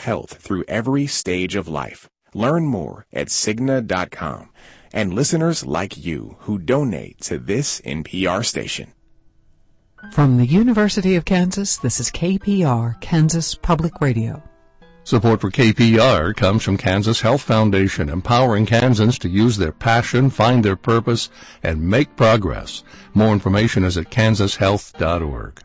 health through every stage of life. Learn more at Cigna.com. And listeners like you who donate to this NPR station. From the University of Kansas, this is KPR, Kansas Public Radio. Support for KPR comes from Kansas Health Foundation, empowering Kansans to use their passion, find their purpose, and make progress. More information is at kansashealth.org.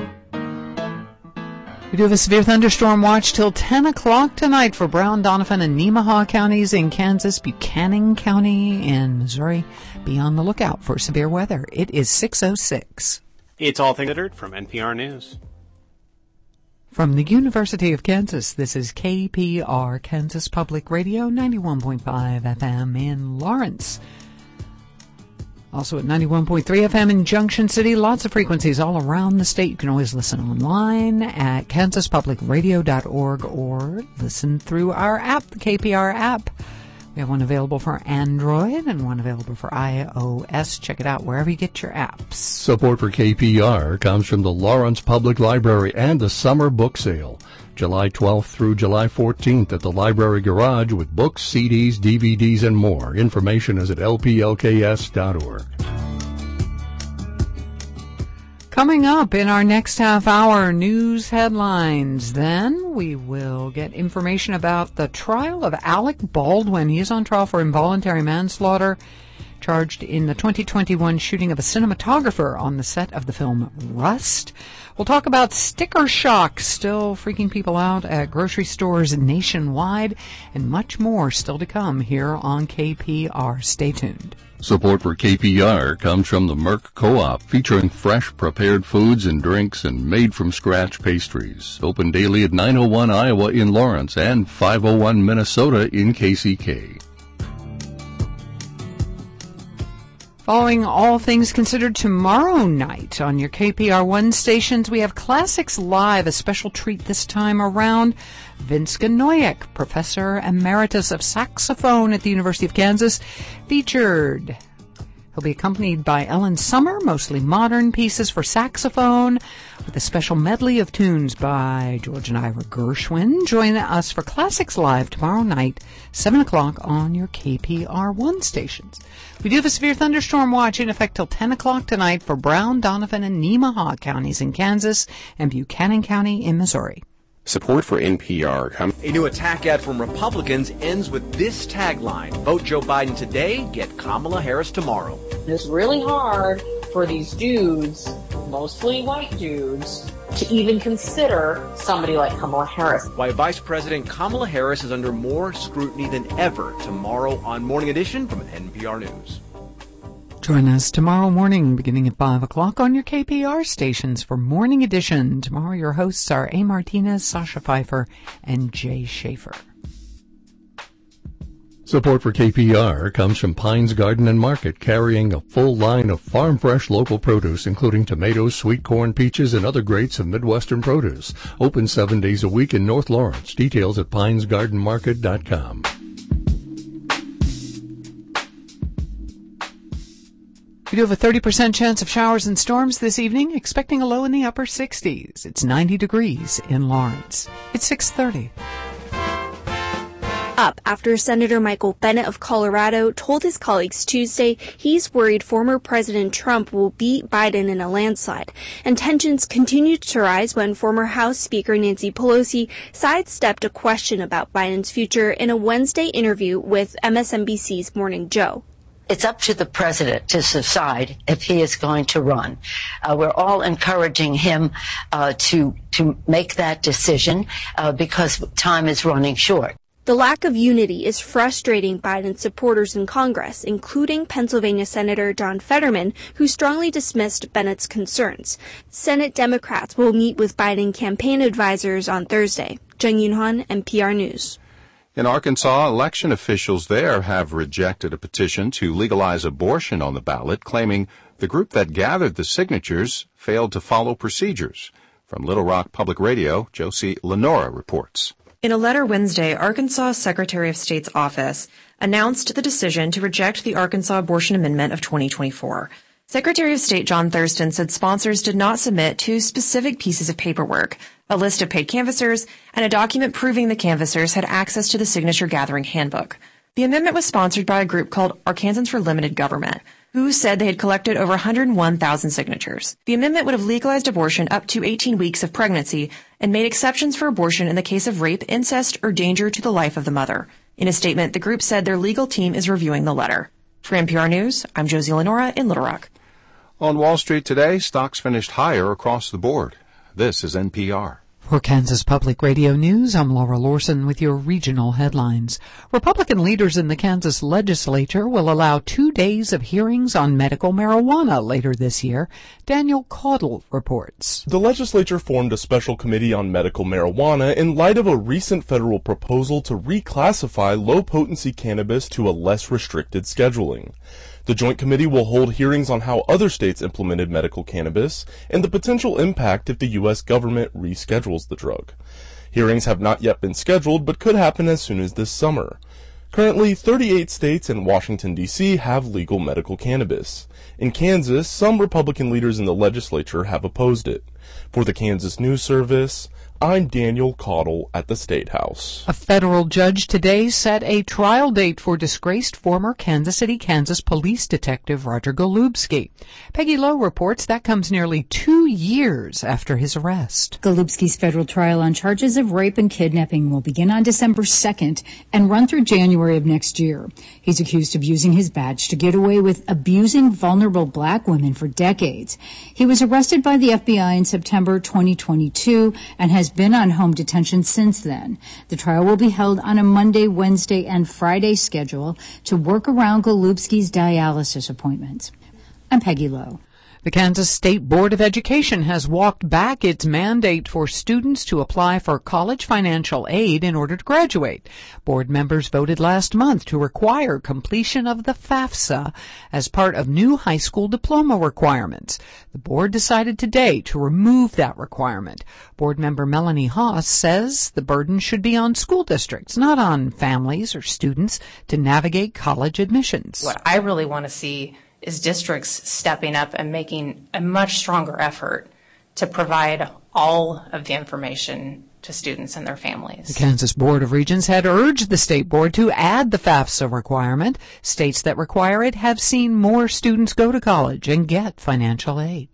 We do have a severe thunderstorm watch till 10 o'clock tonight for Brown, Donovan, and Nemaha counties in Kansas, Buchanan County in Missouri. Be on the lookout for severe weather. It is 6:06. It's All Things Considered from NPR News. From the University of Kansas, this is KPR, Kansas Public Radio, 91.5 FM in Lawrence. Also at 91.3 FM in Junction City. Lots of frequencies all around the state. You can always listen online at kansaspublicradio.org or listen through our app, the KPR app. We have one available for Android and one available for iOS. Check it out wherever you get your apps. Support for KPR comes from the Lawrence Public Library and the Summer Book Sale, July 12th through July 14th at the Library Garage with books, CDs, DVDs, and more. Information is at lplks.org. Coming up in our next half hour, news headlines. Then we will get information about the trial of Alec Baldwin. He is on trial for involuntary manslaughter, charged in the 2021 shooting of a cinematographer on the set of the film Rust. We'll talk about sticker shock, still freaking people out at grocery stores nationwide, and much more still to come here on KPR. Stay tuned. Support for KPR comes from the Merck Co-op, featuring fresh prepared foods and drinks and made-from-scratch pastries. Open daily at 901 Iowa in Lawrence and 501 Minnesota in KCK. Following All Things Considered tomorrow night on your KPR1 stations, we have Classics Live, a special treat this time around. Vince Ganoyak, Professor Emeritus of Saxophone at the University of Kansas, featured. He'll be accompanied by Ellen Summer, mostly modern pieces for saxophone, with a special medley of tunes by George and Ira Gershwin. Join us for Classics Live tomorrow night, 7 o'clock on your KPR1 stations. We do have a severe thunderstorm watch in effect till 10 o'clock tonight for Brown, Donovan, and Nemaha counties in Kansas and Buchanan County in Missouri. Support for NPR comes. A new attack ad from Republicans ends with this tagline: vote Joe Biden today, get Kamala Harris tomorrow. It's really hard for these dudes, mostly white dudes, to even consider somebody like Kamala Harris. Why Vice President Kamala Harris is under more scrutiny than ever tomorrow on Morning Edition from NPR News. Join us tomorrow morning beginning at 5 o'clock on your KPR stations for Morning Edition. Tomorrow your hosts are A. Martinez, Sasha Pfeiffer, and Jay Schaefer. Support for KPR comes from Pines Garden and Market, carrying a full line of farm-fresh local produce, including tomatoes, sweet corn, peaches, and other greats of Midwestern produce. Open 7 days a week in North Lawrence. Details at pinesgardenmarket.com. We do have a 30% chance of showers and storms this evening, expecting a low in the upper 60s. It's 90 degrees in Lawrence. It's 6:30. Up after Senator Michael Bennet of Colorado told his colleagues Tuesday he's worried former President Trump will beat Biden in a landslide. And tensions continued to rise when former House Speaker Nancy Pelosi sidestepped a question about Biden's future in a Wednesday interview with MSNBC's Morning Joe. It's up to the president to decide if he is going to run. We're all encouraging him to make that decision because time is running short. The lack of unity is frustrating Biden's supporters in Congress, including Pennsylvania Senator John Fetterman, who strongly dismissed Bennett's concerns. Senate Democrats will meet with Biden campaign advisors on Thursday. Jung Yoon-han, NPR News. In Arkansas, election officials there have rejected a petition to legalize abortion on the ballot, claiming the group that gathered the signatures failed to follow procedures. From Little Rock Public Radio, Josie Lenora reports. In a letter Wednesday, Arkansas Secretary of State's office announced the decision to reject the Arkansas Abortion Amendment of 2024. Secretary of State John Thurston said sponsors did not submit two specific pieces of paperwork, a list of paid canvassers and a document proving the canvassers had access to the signature gathering handbook. The amendment was sponsored by a group called Arkansans for Limited Government, who said they had collected over 101,000 signatures. The amendment would have legalized abortion up to 18 weeks of pregnancy and made exceptions for abortion in the case of rape, incest, or danger to the life of the mother. In a statement, the group said their legal team is reviewing the letter. For NPR News, I'm Josie Lenora in Little Rock. On Wall Street today, stocks finished higher across the board. This is NPR. For Kansas Public Radio News, I'm Laura Lorson with your regional headlines. Republican leaders in the Kansas legislature will allow 2 days of hearings on medical marijuana later this year. Daniel Caudle reports. The legislature formed a special committee on medical marijuana in light of a recent federal proposal to reclassify low-potency cannabis to a less restricted scheduling. The Joint Committee will hold hearings on how other states implemented medical cannabis and the potential impact if the U.S. government reschedules the drug. Hearings have not yet been scheduled, but could happen as soon as this summer. Currently, 38 states and Washington, D.C. have legal medical cannabis. In Kansas, some Republican leaders in the legislature have opposed it. For the Kansas News Service, I'm Daniel Caudle at the State House. A federal judge today set a trial date for disgraced former Kansas City, Kansas police detective Roger Golubski. Peggy Lowe reports that comes nearly 2 years after his arrest. Golubski's federal trial on charges of rape and kidnapping will begin on December 2nd and run through January of next year. He's accused of using his badge to get away with abusing vulnerable black women for decades. He was arrested by the FBI in September 2022 and has been on home detention since then. The trial will be held on a Monday, Wednesday, and Friday schedule to work around Golubski's dialysis appointments. I'm Peggy Lowe. The Kansas State Board of Education has walked back its mandate for students to apply for college financial aid in order to graduate. Board members voted last month to require completion of the FAFSA as part of new high school diploma requirements. The board decided today to remove that requirement. Board member Melanie Haas says the burden should be on school districts, not on families or students, to navigate college admissions. What I really want to see is districts stepping up and making a much stronger effort to provide all of the information to students and their families. The Kansas Board of Regents had urged the state board to add the FAFSA requirement. States that require it have seen more students go to college and get financial aid.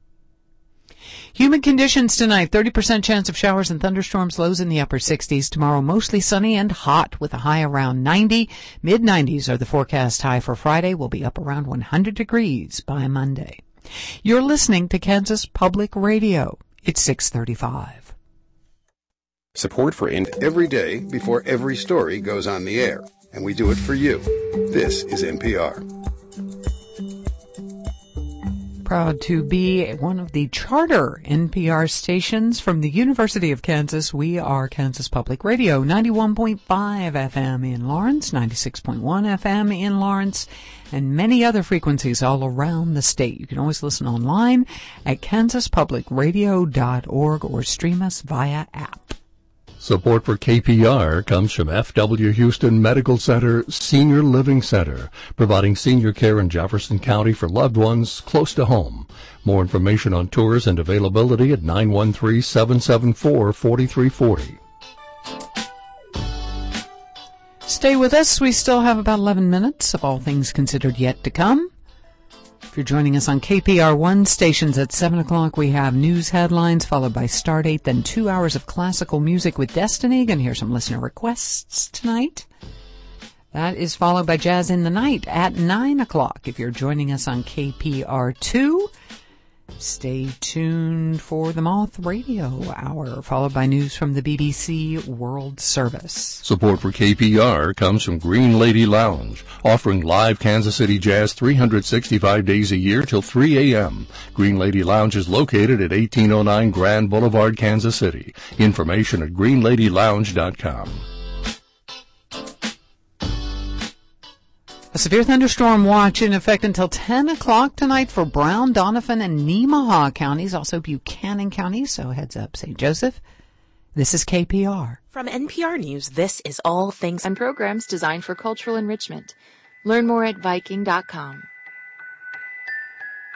Humid conditions tonight, 30% chance of showers and thunderstorms, lows in the upper 60s. Tomorrow, mostly sunny and hot with a high around 90. Mid-90s are the forecast high for Friday. Will be up around 100 degrees by Monday. You're listening to Kansas Public Radio. It's 6:35. Support for every day before every story goes on the air. And we do it for you. This is NPR. Proud to be one of the charter NPR stations from the University of Kansas. We are Kansas Public Radio, 91.5 FM in Lawrence, 96.1 FM in Lawrence, and many other frequencies all around the state. You can always listen online at kansaspublicradio.org or stream us via app. Support for KPR comes from FW Houston Medical Center Senior Living Center, providing senior care in Jefferson County for loved ones close to home. More information on tours and availability at 913-774-4340. Stay with us. We still have about 11 minutes of All Things Considered yet to come. If you're joining us on KPR1 stations at 7 o'clock, we have news headlines followed by Stardate, then 2 hours of classical music with Destiny. Going to hear some listener requests tonight. That is followed by Jazz in the Night at 9 o'clock. If you're joining us on KPR2, stay tuned for the Moth Radio Hour, followed by news from the BBC World Service. Support for KPR comes from Green Lady Lounge, offering live Kansas City jazz 365 days a year till 3 a.m. Green Lady Lounge is located at 1809 Grand Boulevard, Kansas City. Information at greenladylounge.com. A severe thunderstorm watch in effect until 10 o'clock tonight for Brown, Donovan, and Nemaha counties, also Buchanan County, so heads up, St. Joseph. This is KPR. From NPR News, this is All Things and programs designed for cultural enrichment. Learn more at Viking.com.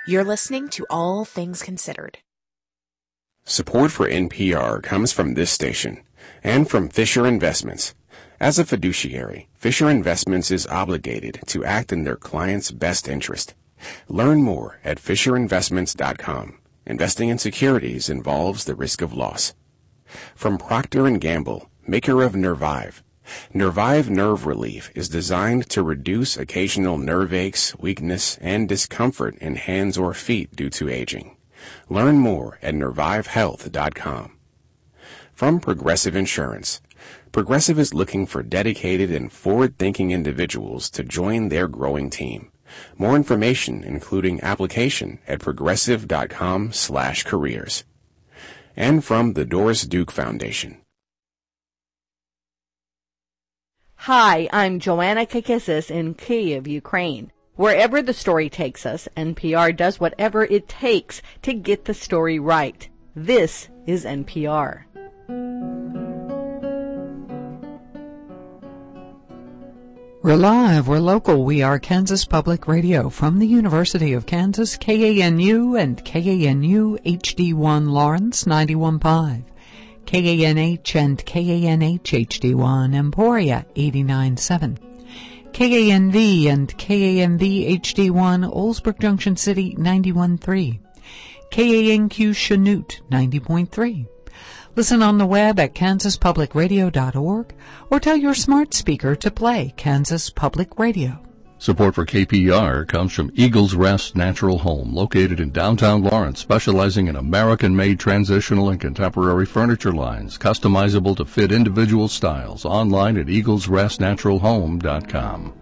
You're listening to All Things Considered. Support for NPR comes from this station and from Fisher Investments. As a fiduciary, Fisher Investments is obligated to act in their clients' best interest. Learn more at FisherInvestments.com. Investing in securities involves the risk of loss. From Procter & Gamble, maker of Nervive. Nervive Nerve Relief is designed to reduce occasional nerve aches, weakness, and discomfort in hands or feet due to aging. Learn more at nervivehealth.com. From Progressive Insurance. Progressive is looking for dedicated and forward-thinking individuals to join their growing team. More information, including application, at progressive.com/careers. And from the Doris Duke Foundation. Hi, I'm Joanna Kakissis in Kyiv, Ukraine. Wherever the story takes us, NPR does whatever it takes to get the story right. This is NPR. We're live, we're local, we are Kansas Public Radio from the University of Kansas, KANU and KANU HD1 Lawrence 91.5, KANH and KANH HD1 Emporia 89.7, KANV and KANV HD1 Oldsbrook Junction City 91.3, KANQ Chanute 90.3. Listen on the web at kansaspublicradio.org or tell your smart speaker to play Kansas Public Radio. Support for KPR comes from Eagles Rest Natural Home, located in downtown Lawrence, specializing in American-made transitional and contemporary furniture lines, customizable to fit individual styles. Online at eaglesrestnaturalhome.com.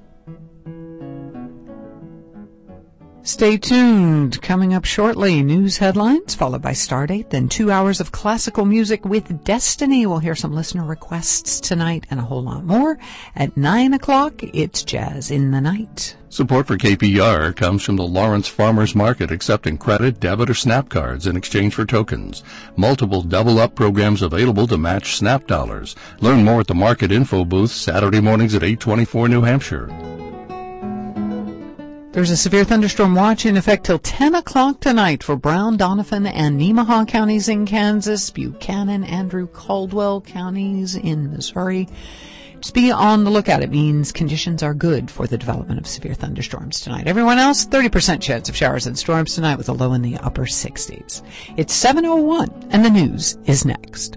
Stay tuned. Coming up shortly, news headlines, followed by Stardate, then 2 hours of classical music with Destiny. We'll hear some listener requests tonight and a whole lot more. At 9 o'clock, it's Jazz in the Night. Support for KPR comes from the Lawrence Farmers Market, accepting credit, debit, or SNAP cards in exchange for tokens. Multiple double-up programs available to match SNAP dollars. Learn more at the Market Info booth Saturday mornings at 824 New Hampshire. There's a severe thunderstorm watch in effect till 10 o'clock tonight for Brown, Donovan, and Nemaha counties in Kansas, Buchanan, Andrew, Caldwell counties in Missouri. Just be on the lookout. It means conditions are good for the development of severe thunderstorms tonight. Everyone else, 30% chance of showers and storms tonight with a low in the upper 60s. It's 7:01, and the news is next.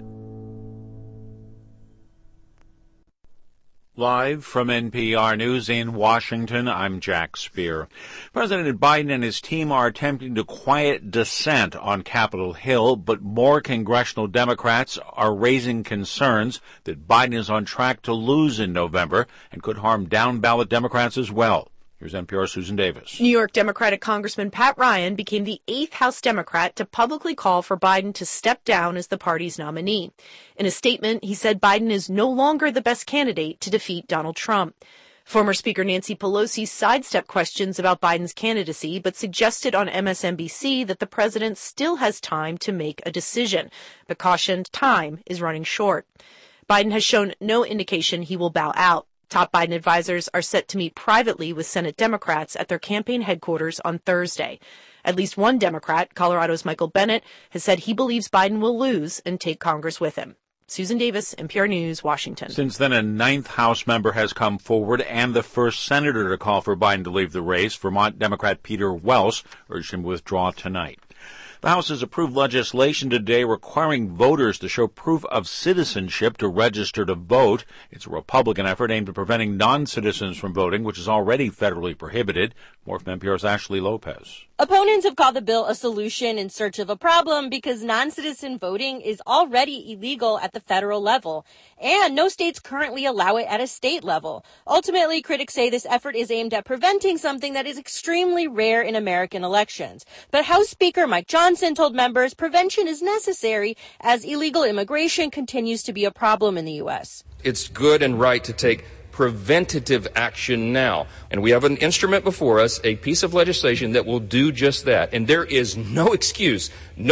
Live from NPR News in Washington, I'm Jack Speer. President Biden and his team are attempting to quiet dissent on Capitol Hill, but more congressional Democrats are raising concerns that Biden is on track to lose in November and could harm down-ballot Democrats as well. Here's NPR's Susan Davis. New York Democratic Congressman Pat Ryan became the 8th House Democrat to publicly call for Biden to step down as the party's nominee. In a statement, he said Biden is no longer the best candidate to defeat Donald Trump. Former Speaker Nancy Pelosi sidestepped questions about Biden's candidacy, but suggested on MSNBC that the president still has time to make a decision, but cautioned time is running short. Biden has shown no indication he will bow out. Top Biden advisors are set to meet privately with Senate Democrats at their campaign headquarters on Thursday. At least one Democrat, Colorado's Michael Bennet, has said he believes Biden will lose and take Congress with him. Susan Davis, NPR News, Washington. Since then, a 9th House member has come forward and the first senator to call for Biden to leave the race. Vermont Democrat Peter Wells urged him to withdraw tonight. The House has approved legislation today requiring voters to show proof of citizenship to register to vote. It's a Republican effort aimed at preventing non-citizens from voting, which is already federally prohibited. More from NPR's Ashley Lopez. Opponents have called the bill a solution in search of a problem because non-citizen voting is already illegal at the federal level, and no states currently allow it at a state level. Ultimately, critics say this effort is aimed at preventing something that is extremely rare in American elections. But House Speaker Mike Johnson told members prevention is necessary as illegal immigration continues to be a problem in the U.S. It's good and right to take preventative action now. And we have an instrument before us, a piece of legislation that will do just that. And there is no excuse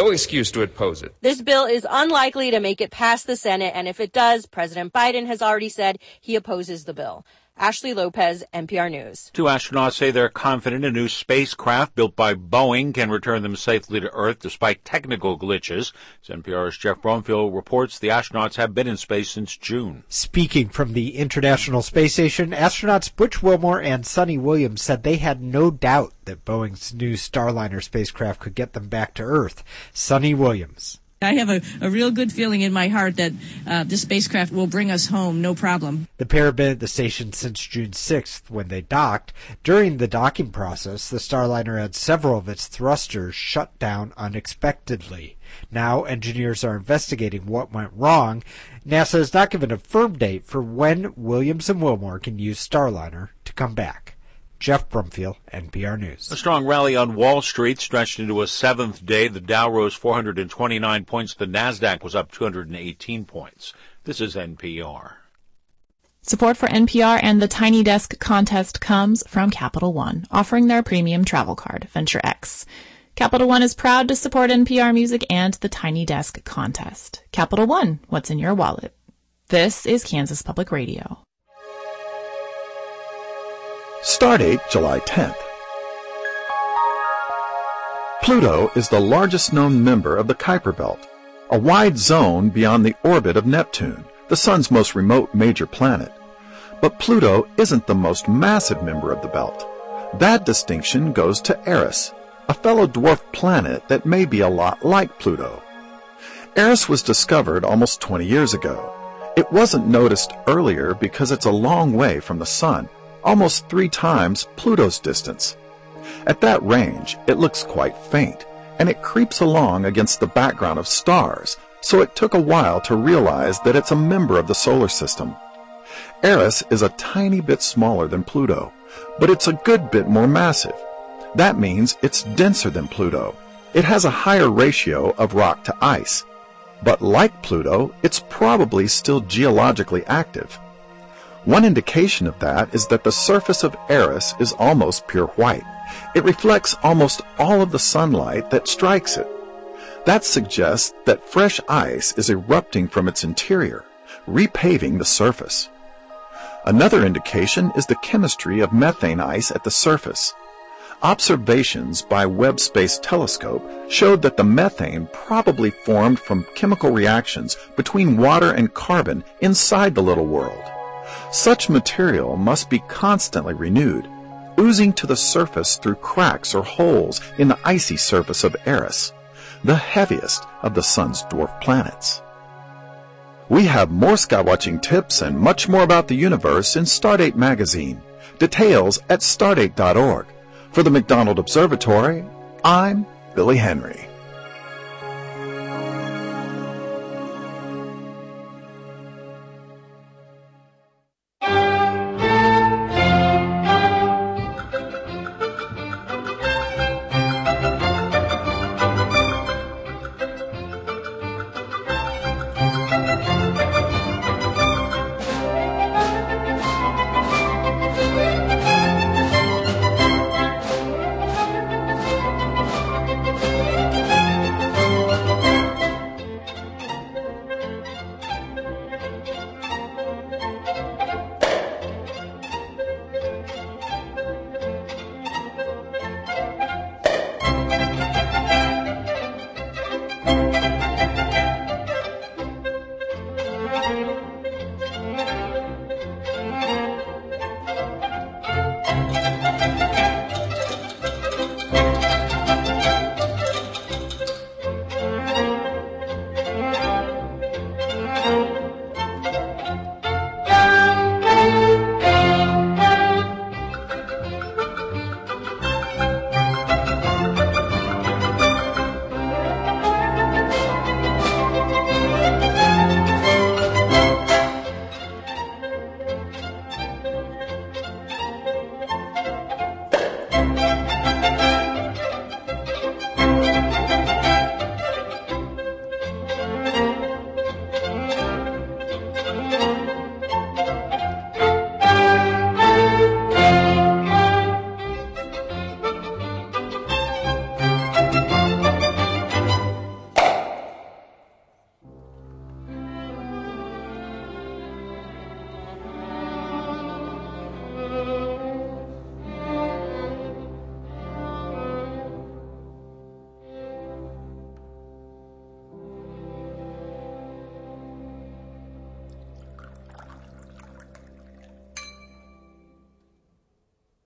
to oppose it. This bill is unlikely to make it past the Senate, and if it does, President Biden has already said he opposes the bill. Ashley Lopez, NPR News. Two astronauts say they're confident a new spacecraft built by Boeing can return them safely to Earth despite technical glitches. As NPR's Jeff Brumfield reports, the astronauts have been in space since June. Speaking from the International Space Station, astronauts Butch Wilmore and Sonny Williams said they had no doubt that Boeing's new Starliner spacecraft could get them back to Earth. Sonny Williams. I have a real good feeling in my heart that this spacecraft will bring us home, no problem. The pair have been at the station since June 6th when they docked. During the docking process, the Starliner had several of its thrusters shut down unexpectedly. Now, engineers are investigating what went wrong. NASA has not given a firm date for when Williams and Wilmore can use Starliner to come back. Jeff Brumfield, NPR News. A strong rally on Wall Street stretched into a seventh day. The Dow rose 429 points. The Nasdaq was up 218 points. This is NPR. Support for NPR and the Tiny Desk contest comes from Capital One, offering their premium travel card, Venture X. Capital One is proud to support NPR Music and the Tiny Desk contest. Capital One, what's in your wallet? This is Kansas Public Radio. Stardate July 10th. Pluto is the largest known member of the Kuiper Belt, a wide zone beyond the orbit of Neptune, the Sun's most remote major planet. But Pluto isn't the most massive member of the belt. That distinction goes to Eris, a fellow dwarf planet that may be a lot like Pluto. Eris was discovered almost 20 years ago. It wasn't noticed earlier because it's a long way from the Sun, almost 3 times Pluto's distance. At that range, it looks quite faint, and it creeps along against the background of stars, so it took a while to realize that it's a member of the solar system. Eris is a tiny bit smaller than Pluto, but it's a good bit more massive. That means it's denser than Pluto. It has a higher ratio of rock to ice. But like Pluto, it's probably still geologically active. One indication of that is that the surface of Eris is almost pure white. It reflects almost all of the sunlight that strikes it. That suggests that fresh ice is erupting from its interior, repaving the surface. Another indication is the chemistry of methane ice at the surface. Observations by Webb Space Telescope showed that the methane probably formed from chemical reactions between water and carbon inside the little world. Such material must be constantly renewed, oozing to the surface through cracks or holes in the icy surface of Eris, the heaviest of the Sun's dwarf planets. We have more skywatching tips and much more about the universe in Stardate magazine. Details at stardate.org. For the McDonald Observatory, I'm Billy Henry.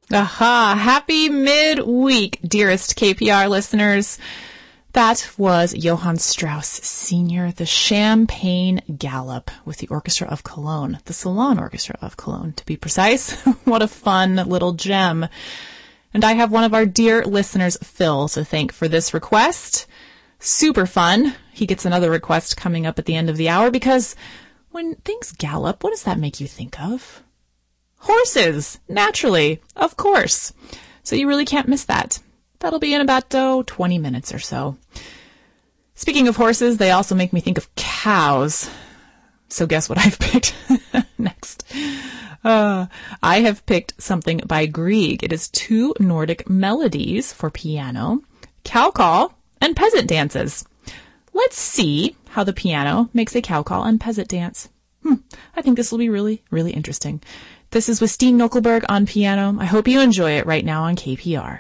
Aha! Happy midweek, dearest KPR listeners. That was Johann Strauss Sr., the Champagne Galop with the Orchestra of Cologne, the Salon Orchestra of Cologne, to be precise. What a fun little gem. And I have one of our dear listeners, Phil, to thank for this request. Super fun. He gets another request coming up at the end of the hour because when things gallop, what does that make you think of? Horses, naturally, of course. So you really can't miss that. That'll be in about 20 minutes or so. Speaking of horses, they also make me think of cows. So guess what I've picked next? I have picked something by Grieg. It is 2 Nordic melodies for piano, cow call, and peasant dances. Let's see how the piano makes a cow call and peasant dance. I think this will be really, really interesting. This is with Steen Nockelberg on piano. I hope you enjoy it right now on KPR.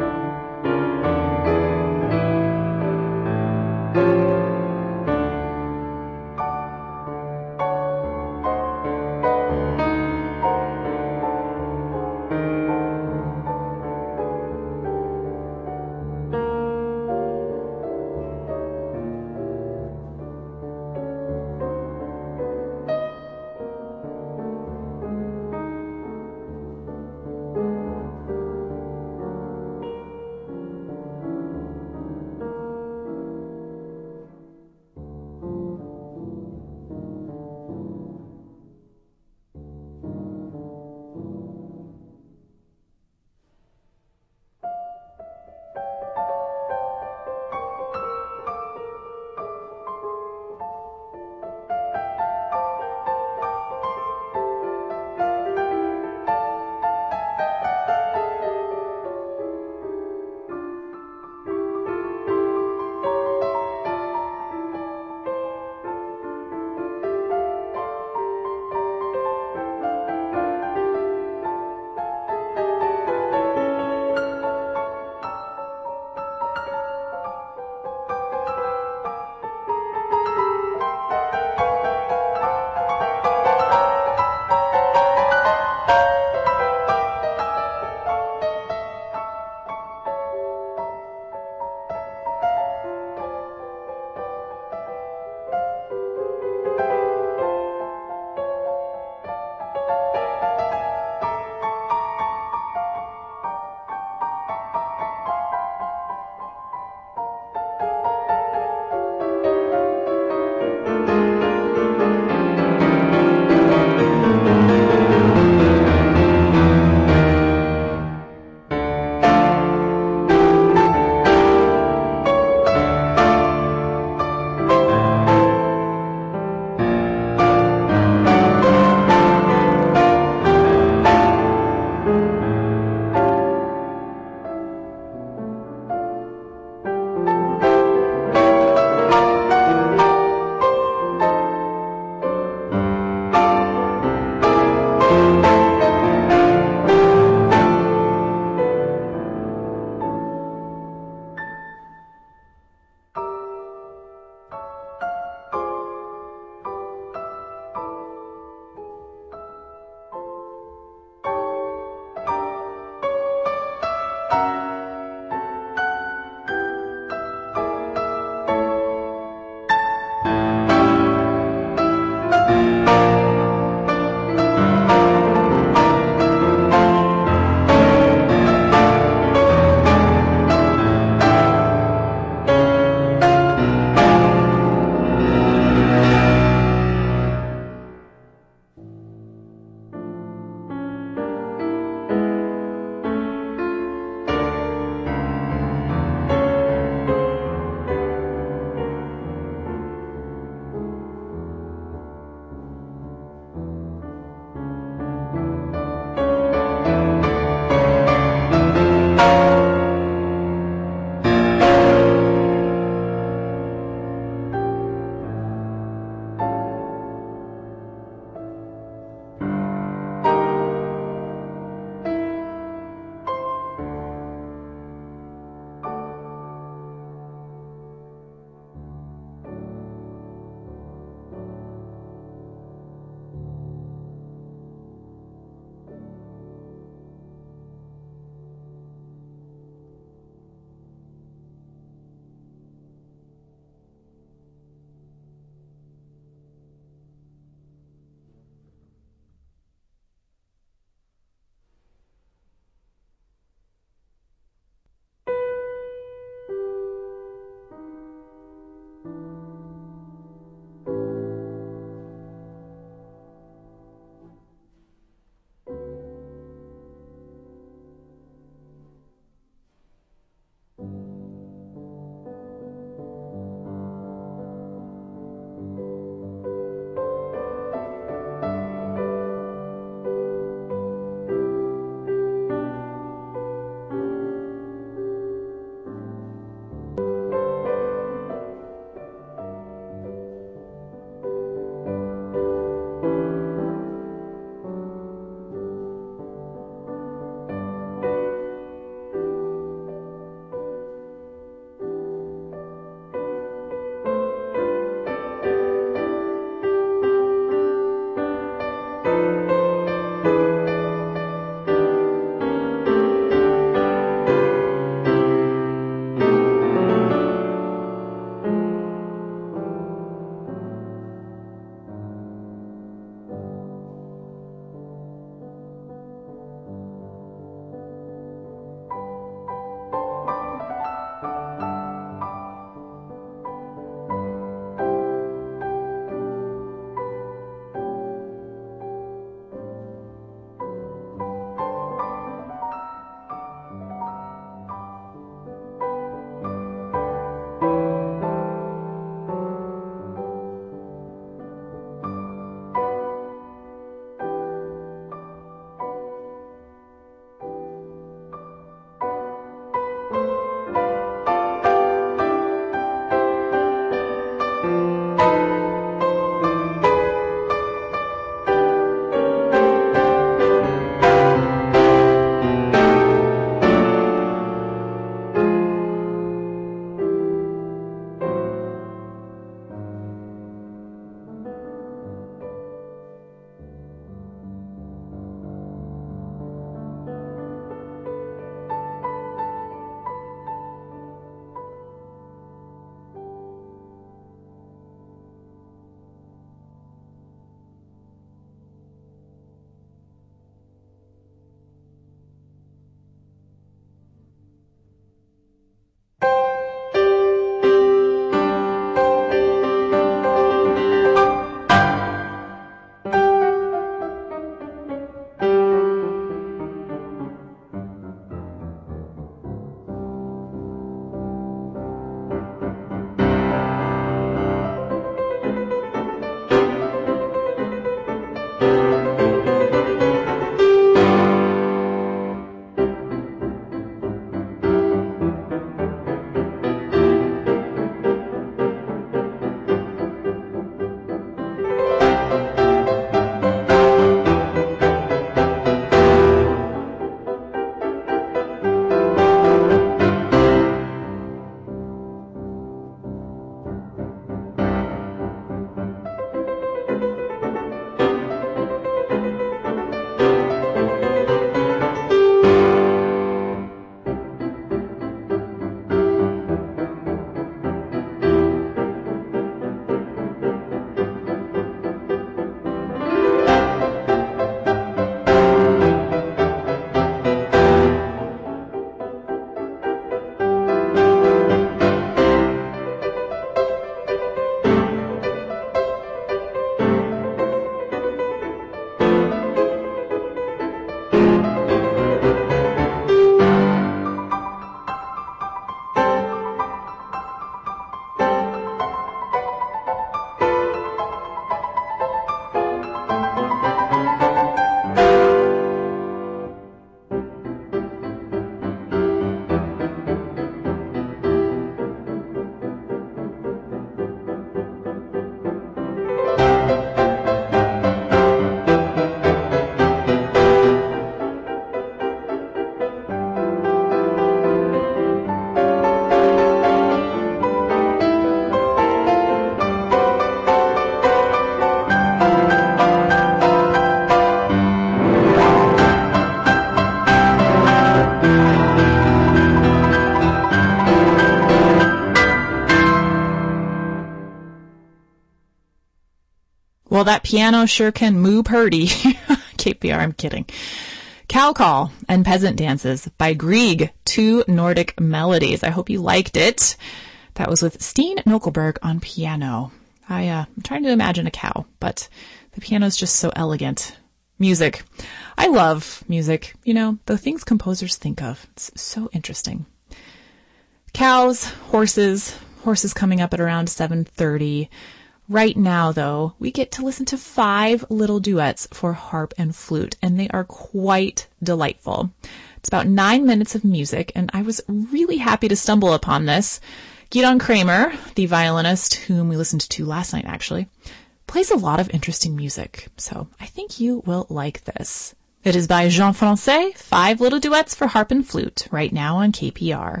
Well, that piano sure can moo purdy. KPR, I'm kidding. Cow Call and Peasant Dances by Grieg, two Nordic melodies. I hope you liked it. That was with Steen Nockelberg on piano. I'm trying to imagine a cow, but the piano's just so elegant. Music. I love music. You know, the things composers think of. It's so interesting. Cows, horses coming up at around 7:30. Right now, though, we get to listen to 5 little duets for harp and flute, and they are quite delightful. It's about 9 minutes of music, and I was really happy to stumble upon this. Gidon Kramer, the violinist whom we listened to last night, actually, plays a lot of interesting music, so I think you will like this. It is by Jean Francais, 5 little duets for harp and flute, right now on KPR.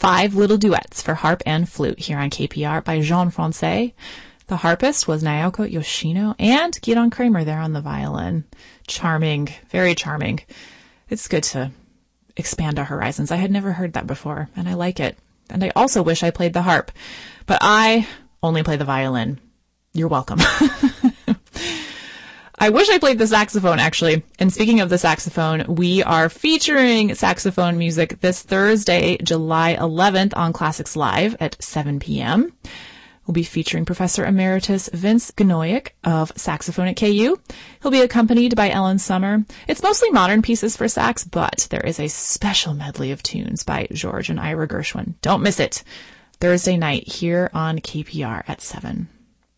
5 little duets for harp and flute here on KPR by Jean Francais. The harpist was Naoko Yoshino, and Gidon Kramer there on the violin. Charming, very charming. It's good to expand our horizons. I had never heard that before, and I like it. And I also wish I played the harp, but I only play the violin. You're welcome. I wish I played the saxophone, actually. And speaking of the saxophone, we are featuring saxophone music this Thursday, July 11th on Classics Live at 7 p.m. We'll be featuring Professor Emeritus Vince Gnoyek of saxophone at KU. He'll be accompanied by Ellen Summer. It's mostly modern pieces for sax, but there is a special medley of tunes by George and Ira Gershwin. Don't miss it. Thursday night here on KPR at 7.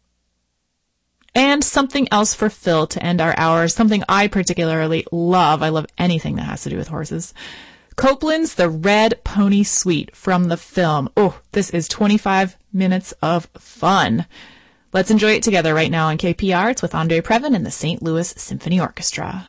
And something else for Phil to end our hour, something I particularly love. I love anything that has to do with horses. Copeland's The Red Pony Suite from the film. Oh, this is 25 minutes of fun. Let's enjoy it together right now on KPR. It's with Andre Previn and the St. Louis Symphony Orchestra.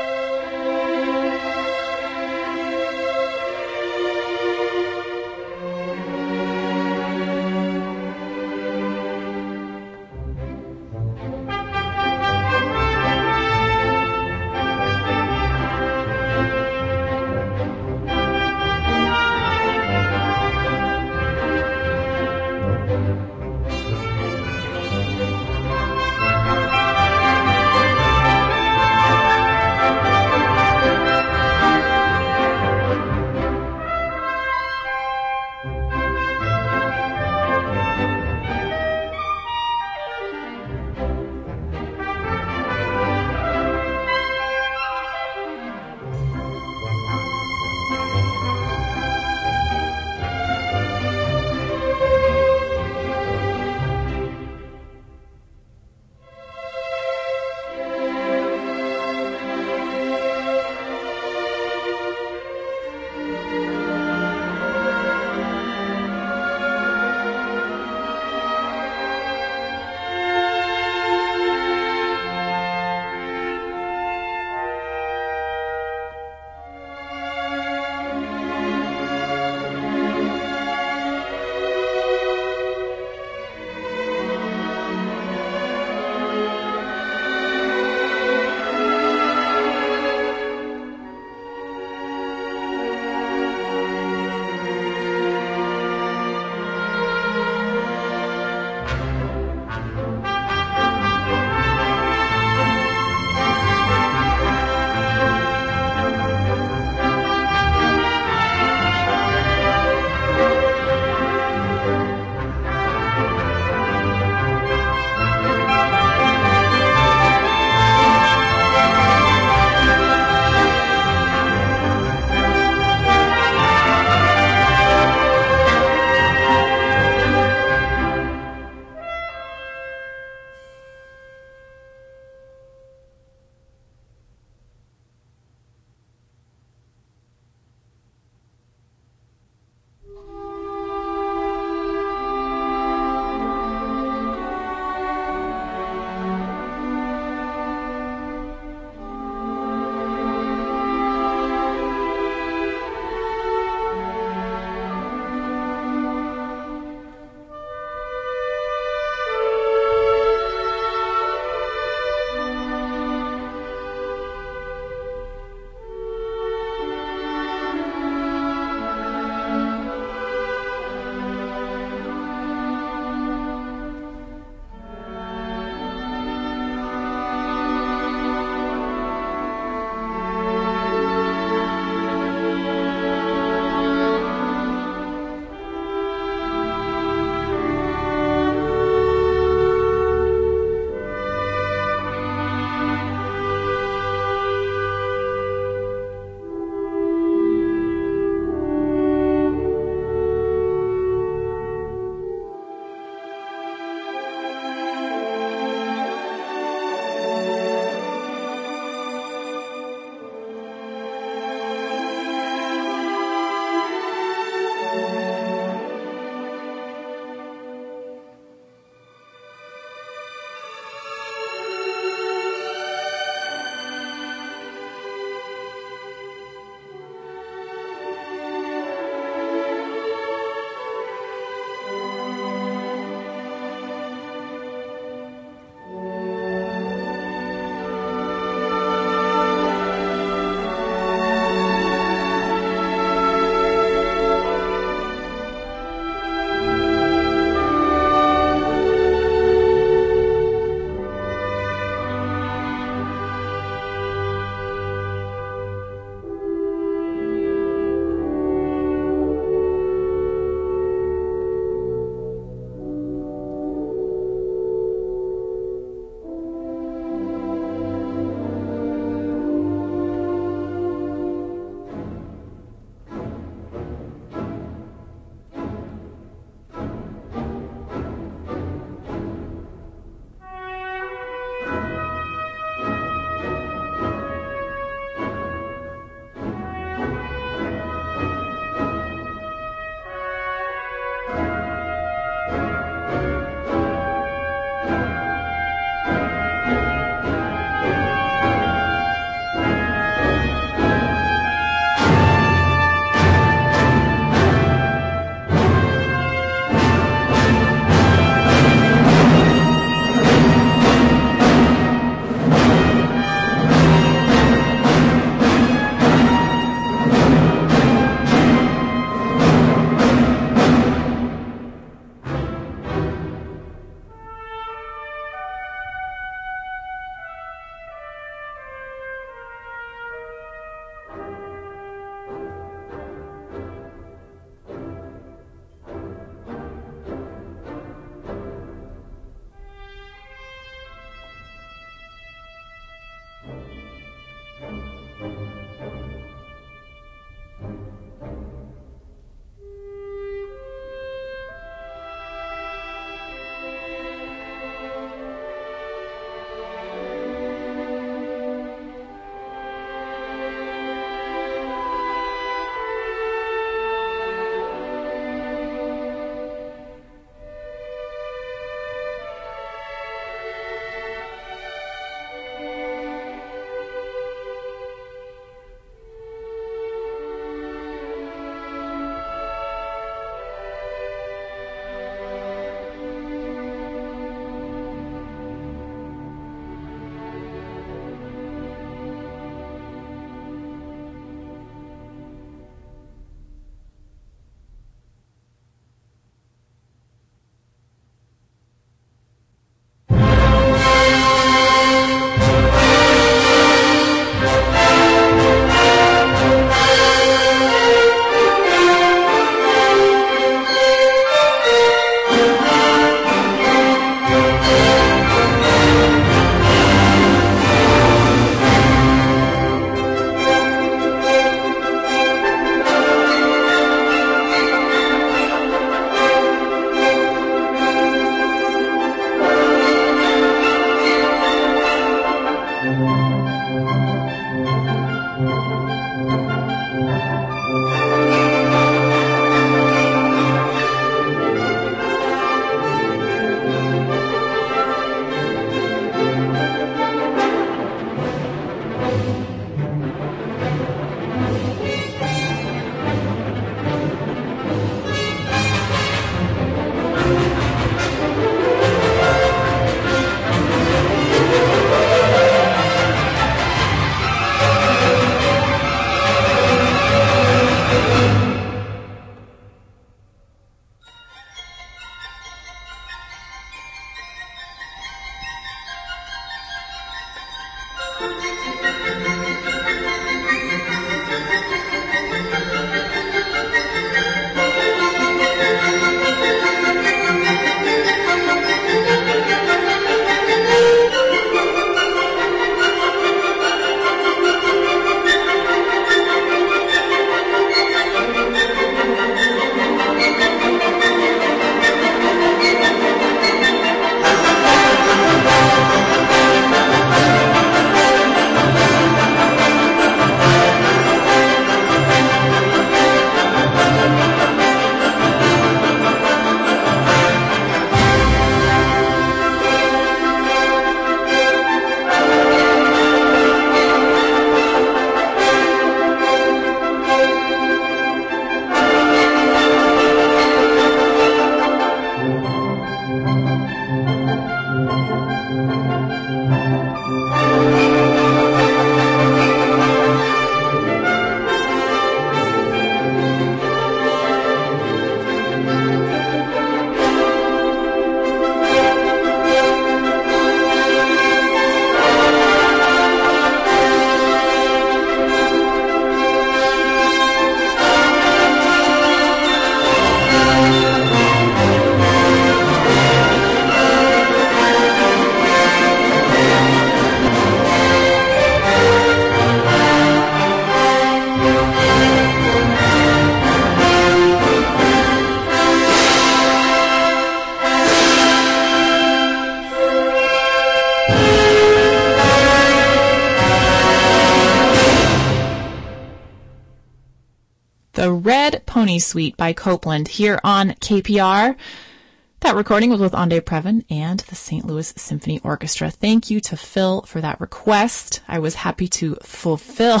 The Red Pony Suite by Copeland here on KPR. That recording was with Ande Previn and the St. Louis Symphony Orchestra. Thank you to Phil for that request. I was happy to fulfill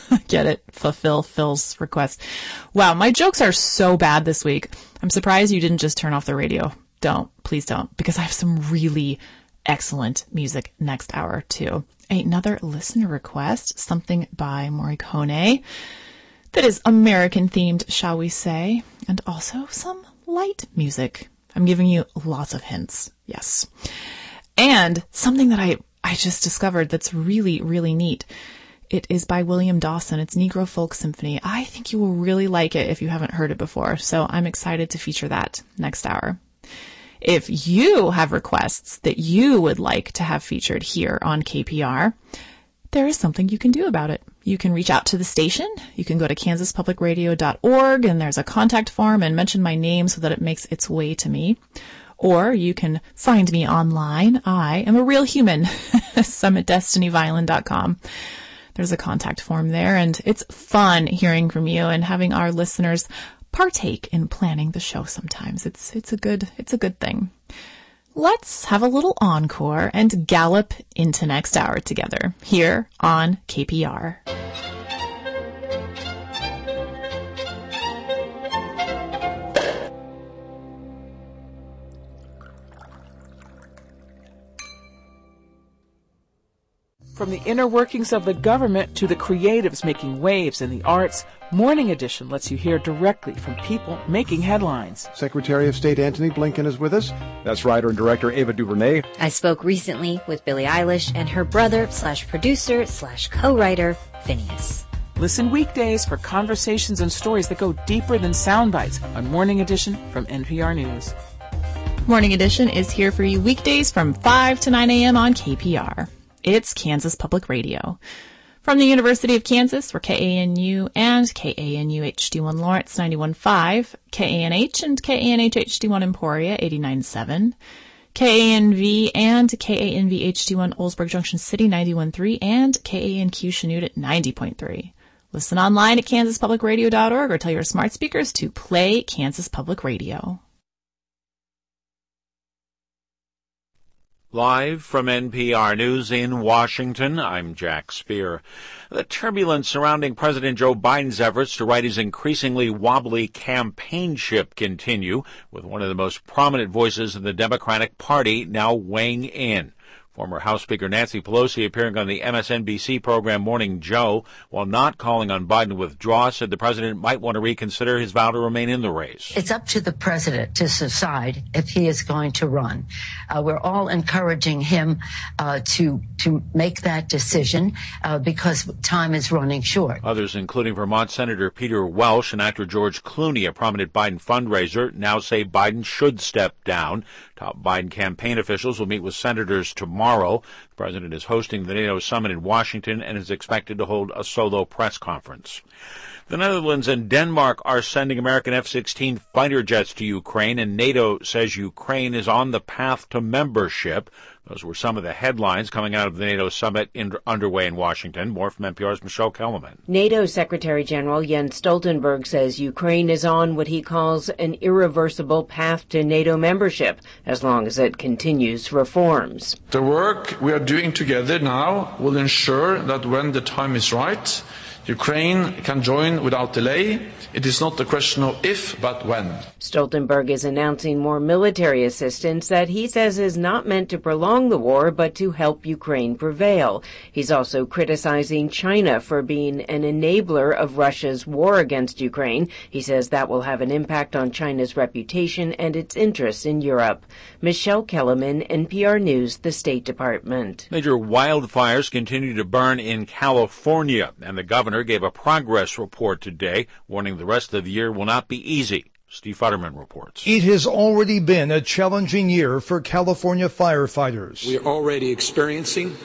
Phil's request. Wow, my jokes are so bad this week. I'm surprised you didn't just turn off the radio. Please don't, because I have some really excellent music next hour too. Another listener request, something by Morricone that is American themed, shall we say, and also some light music. I'm giving you lots of hints. Yes. And something that I just discovered that's really, really neat. It is by William Dawson. It's Negro Folk Symphony. I think you will really like it if you haven't heard it before. So I'm excited to feature that next hour. If you have requests that you would like to have featured here on KPR, there is something you can do about it. You can reach out to the station. You can go to kansaspublicradio.org and there's a contact form and mention my name so that it makes its way to me. Or you can find me online. I am a real human. SummitDestinyViolin.com. There's a contact form there, and it's fun hearing from you and having our listeners partake in planning the show sometimes. It's a good thing. Let's have a little encore and gallop into next hour together here on KPR. From the inner workings of the government to the creatives making waves in the arts, Morning Edition lets you hear directly from people making headlines. Secretary of State Antony Blinken is with us. That's writer and director Ava DuVernay. I spoke recently with Billie Eilish and her brother/producer/co-writer, Phineas. Listen weekdays for conversations and stories that go deeper than sound bites on Morning Edition from NPR News. Morning Edition is here for you weekdays from 5 to 9 a.m. on KPR. It's Kansas Public Radio. From the University of Kansas, we're KANU and KANU HD1 Lawrence 91.5, KANH and KANH HD1 Emporia 89.7, KANV and KANV HD1 Oldsburg Junction City 91.3, and KANQ Chanute at 90.3. Listen online at kansaspublicradio.org or tell your smart speakers to play Kansas Public Radio. Live from NPR News in Washington, I'm Jack Speer. The turbulence surrounding President Joe Biden's efforts to right his increasingly wobbly campaign ship continue, with one of the most prominent voices in the Democratic Party now weighing in. Former House Speaker Nancy Pelosi, appearing on the MSNBC program Morning Joe, while not calling on Biden to withdraw, said the president might want to reconsider his vow to remain in the race. It's up to the president to decide if he is going to run. We're all encouraging him to make that decision because time is running short. Others, including Vermont Senator Peter Welch and actor George Clooney, a prominent Biden fundraiser, now say Biden should step down. Top Biden campaign officials will meet with senators tomorrow. The president is hosting the NATO summit in Washington and is expected to hold a solo press conference. The Netherlands and Denmark are sending American F-16 fighter jets to Ukraine, and NATO says Ukraine is on the path to membership. Those were some of the headlines coming out of the NATO summit underway in Washington. More from NPR's Michelle Kellerman. NATO Secretary General Jens Stoltenberg says Ukraine is on what he calls an irreversible path to NATO membership, as long as it continues reforms. The work we are doing together now will ensure that when the time is right, Ukraine can join without delay. It is not a question of if, but when. Stoltenberg is announcing more military assistance that he says is not meant to prolong the war, but to help Ukraine prevail. He's also criticizing China for being an enabler of Russia's war against Ukraine. He says that will have an impact on China's reputation and its interests in Europe. Michelle Kellerman, NPR News, the State Department. Major wildfires continue to burn in California, and the governor gave a progress report today, warning the rest of the year will not be easy. Steve Futterman reports. It has already been a challenging year for California firefighters. We are already experiencing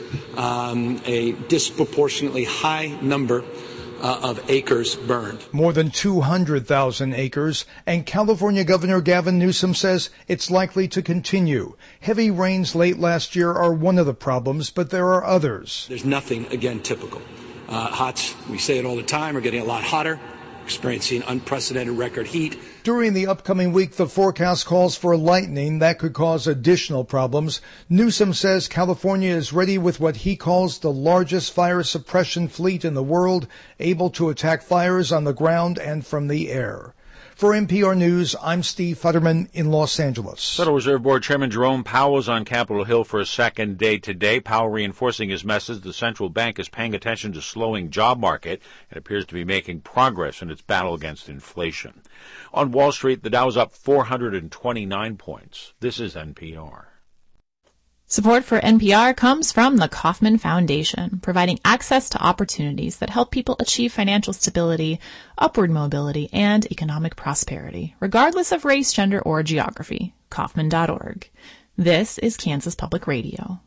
a disproportionately high number of acres burned. More than 200,000 acres, and California Governor Gavin Newsom says it's likely to continue. Heavy rains late last year are one of the problems, but there are others. There's nothing, again, typical. We say it all the time, we're getting a lot hotter, experiencing unprecedented record heat. During the upcoming week, the forecast calls for lightning that could cause additional problems. Newsom says California is ready with what he calls the largest fire suppression fleet in the world, able to attack fires on the ground and from the air. For NPR News, I'm Steve Futterman in Los Angeles. Federal Reserve Board Chairman Jerome Powell is on Capitol Hill for a second day today. Powell reinforcing his message the central bank is paying attention to slowing job market and appears to be making progress in its battle against inflation. On Wall Street, the Dow is up 429 points. This is NPR. Support for NPR comes from the Kauffman Foundation, providing access to opportunities that help people achieve financial stability, upward mobility, and economic prosperity, regardless of race, gender, or geography. Kauffman.org. This is Kansas Public Radio.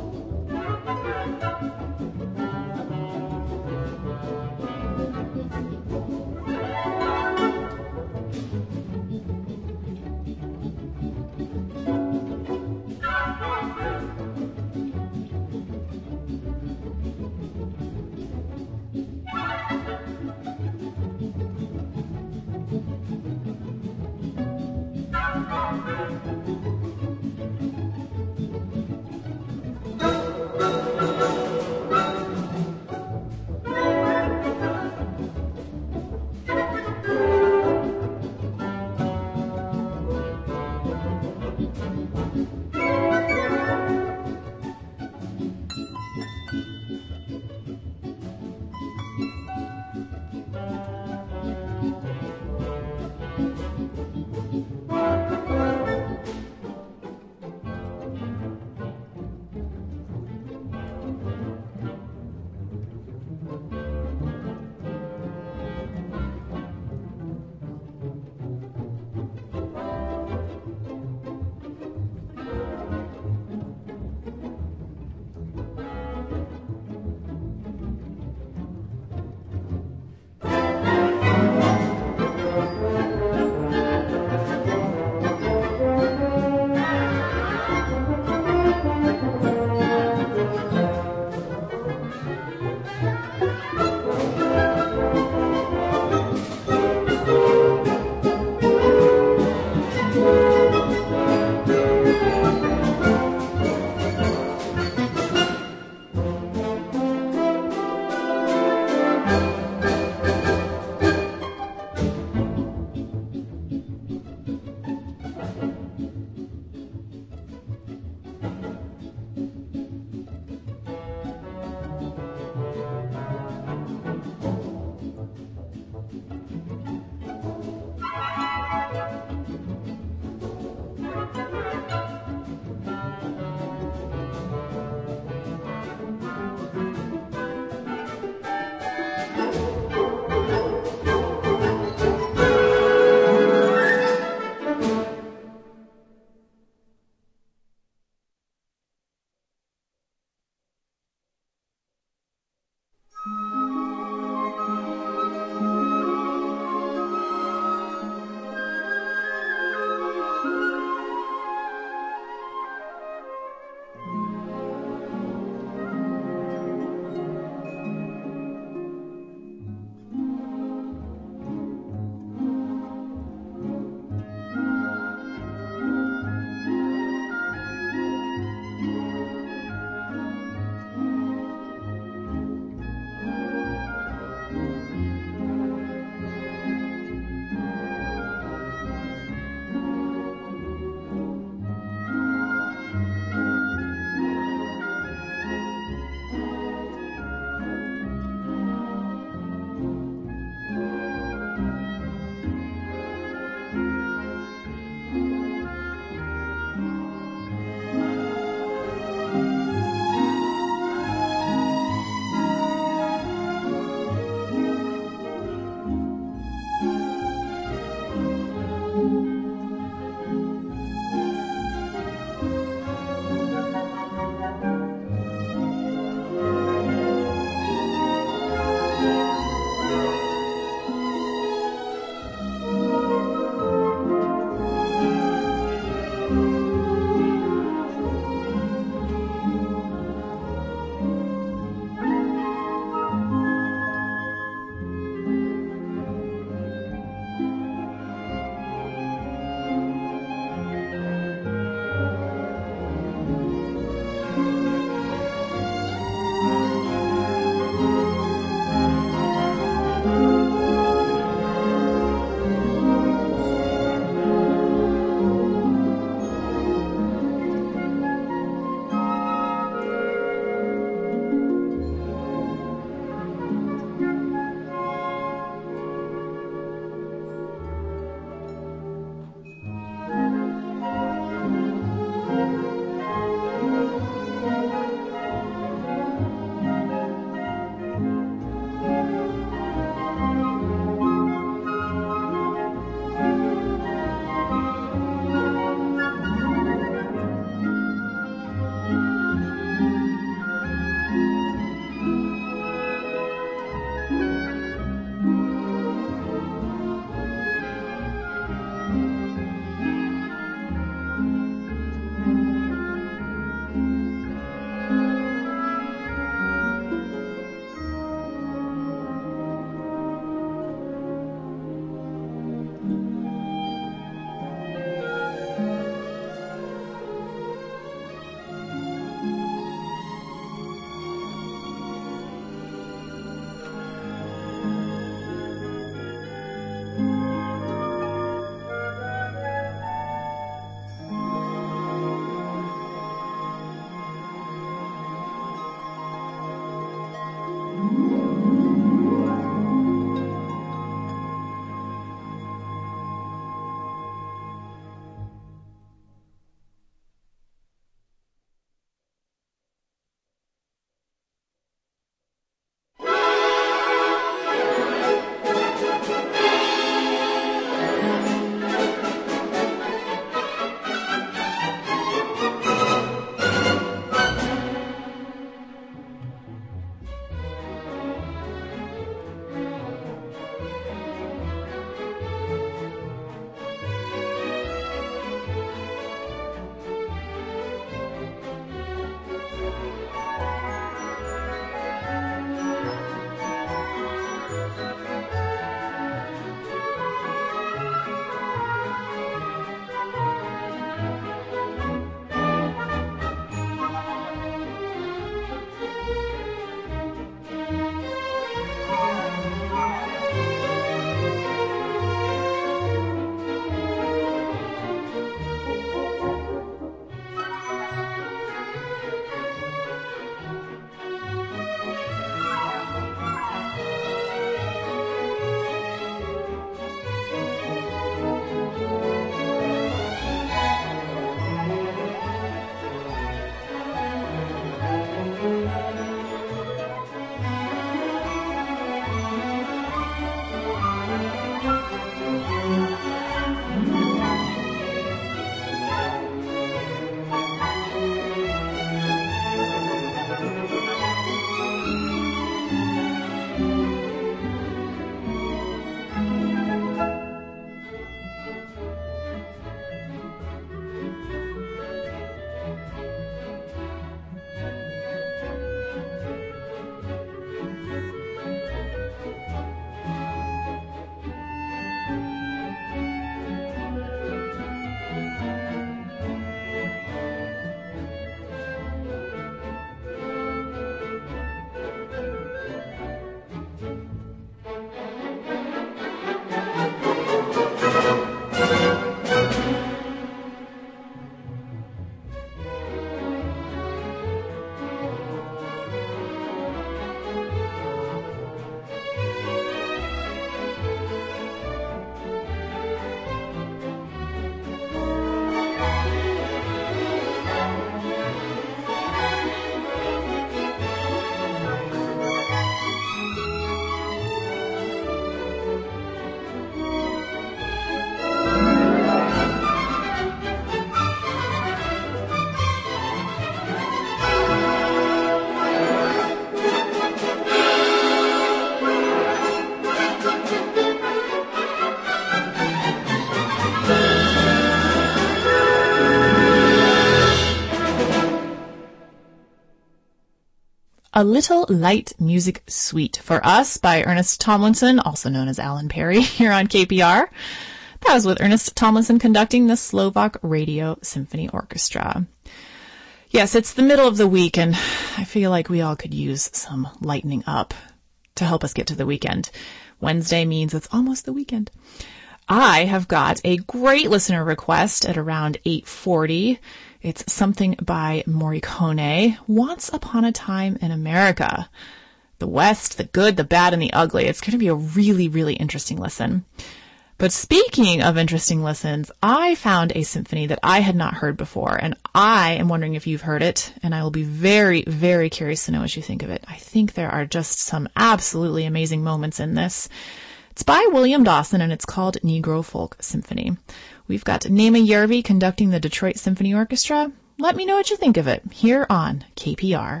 A Little Light Music Suite for Us by Ernest Tomlinson, also known as Alan Perry, here on KPR. That was with Ernest Tomlinson conducting the Slovak Radio Symphony Orchestra. Yes, it's the middle of the week, and I feel like we all could use some lightening up to help us get to the weekend. Wednesday means it's almost the weekend. I have got a great listener request at around 8:40. It's something by Morricone, Once Upon a Time in America. The West, the good, the bad, and the ugly. It's going to be a really, really interesting listen. But speaking of interesting listens, I found a symphony that I had not heard before, and I am wondering if you've heard it, and I will be very, very curious to know what you think of it. I think there are just some absolutely amazing moments in this. It's by William Dawson, and it's called Negro Folk Symphony. We've got Naima Yervi conducting the Detroit Symphony Orchestra. Let me know what you think of it here on KPR.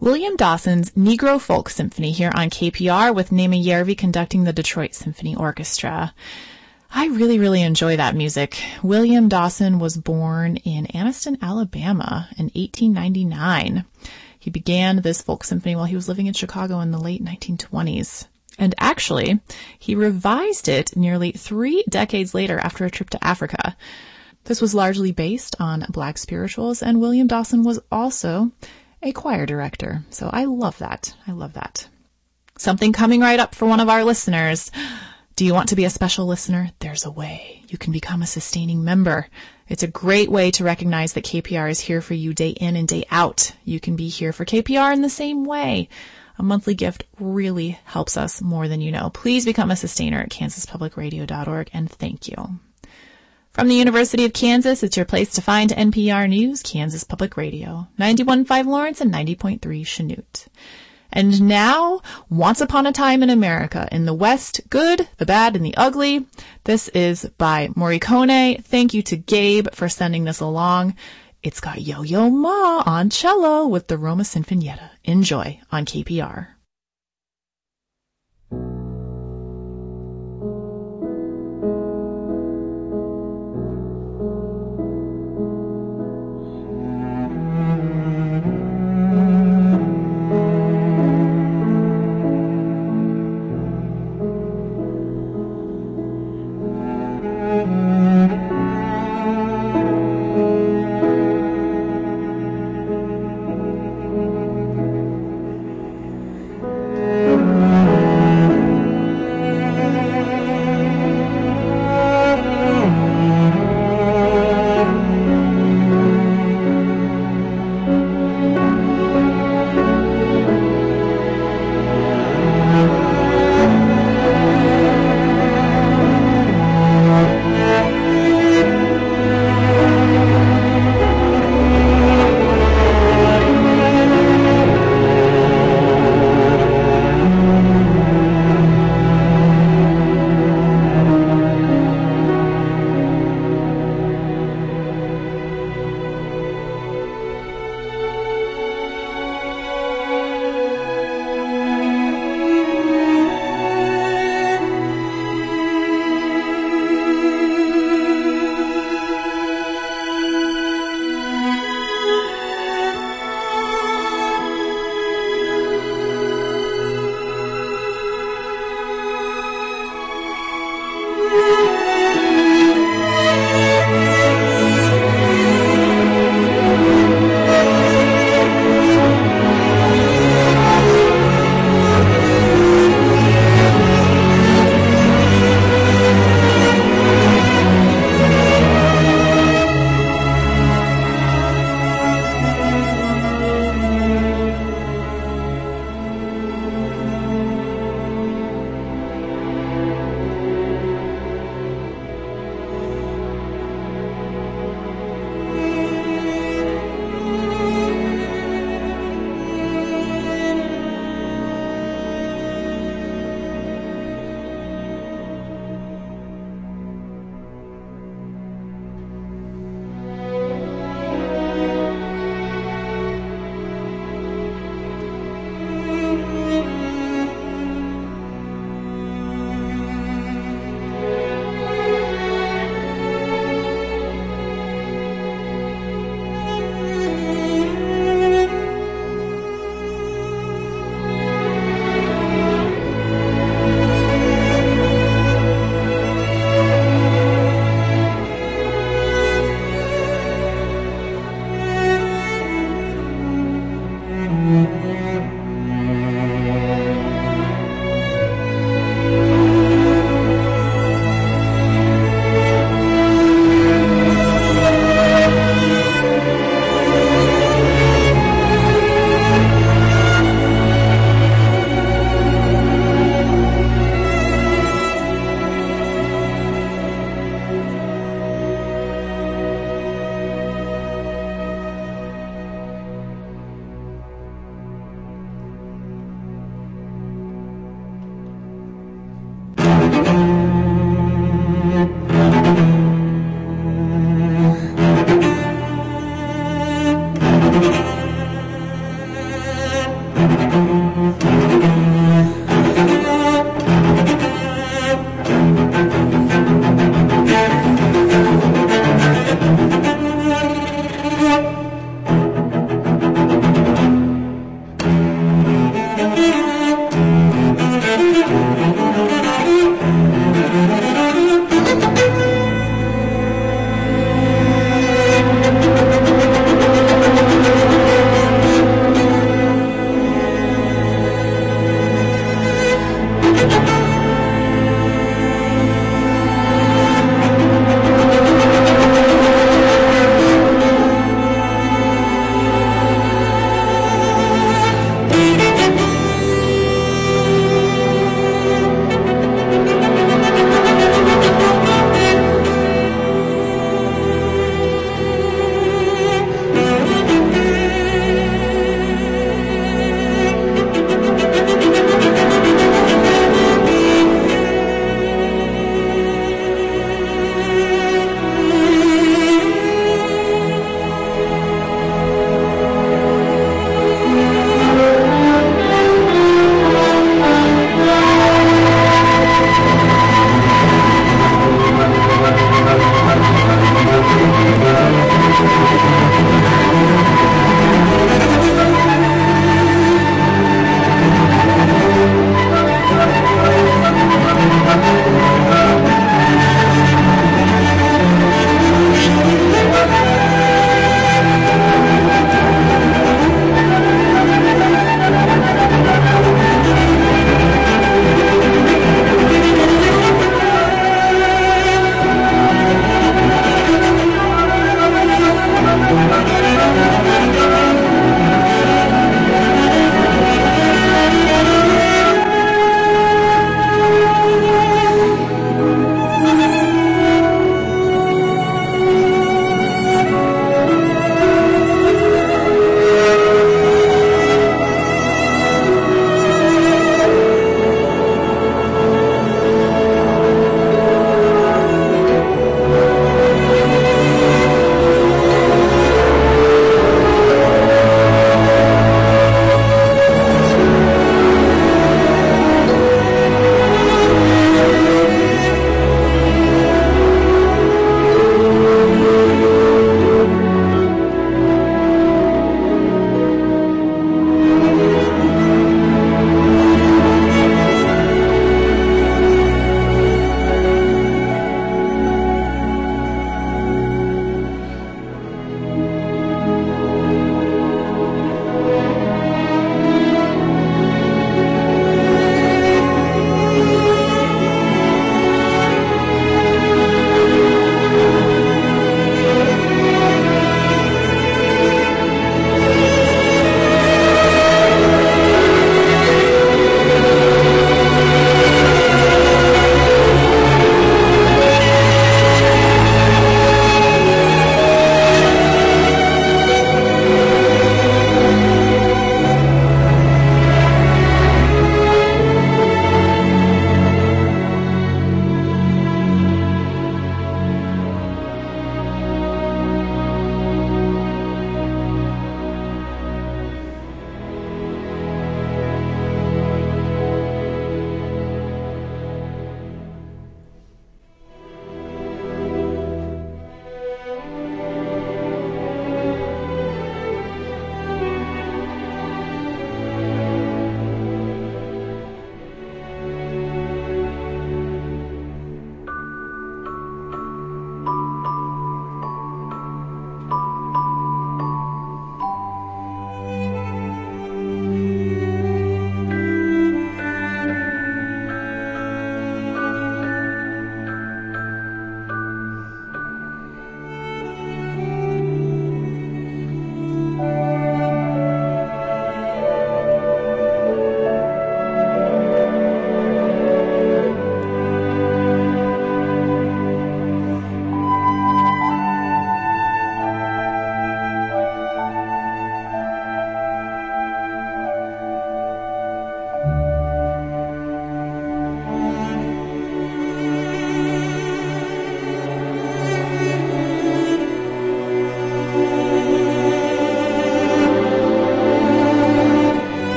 William Dawson's Negro Folk Symphony here on KPR with Nema Järvi conducting the Detroit Symphony Orchestra. I really, really enjoy that music. William Dawson was born in Anniston, Alabama in 1899. He began this folk symphony while he was living in Chicago in the late 1920s. And actually, he revised it nearly 3 decades later after a trip to Africa. This was largely based on Black spirituals, and William Dawson was also a choir director. So I love that. I love that. Something coming right up for one of our listeners. Do you want to be a special listener? There's a way. You can become a sustaining member. It's a great way to recognize that KPR is here for you day in and day out. You can be here for KPR in the same way. A monthly gift really helps us more than you know. Please become a sustainer at kansaspublicradio.org, and thank you. From the University of Kansas, it's your place to find NPR News, Kansas Public Radio, 91.5 Lawrence and 90.3 Chanute. And now, Once Upon a Time in America, in the West, Good, the Bad, and the Ugly. This is by Morricone. Thank you to Gabe for sending this along. It's got Yo-Yo Ma on cello with the Roma Sinfonietta. Enjoy on KPR.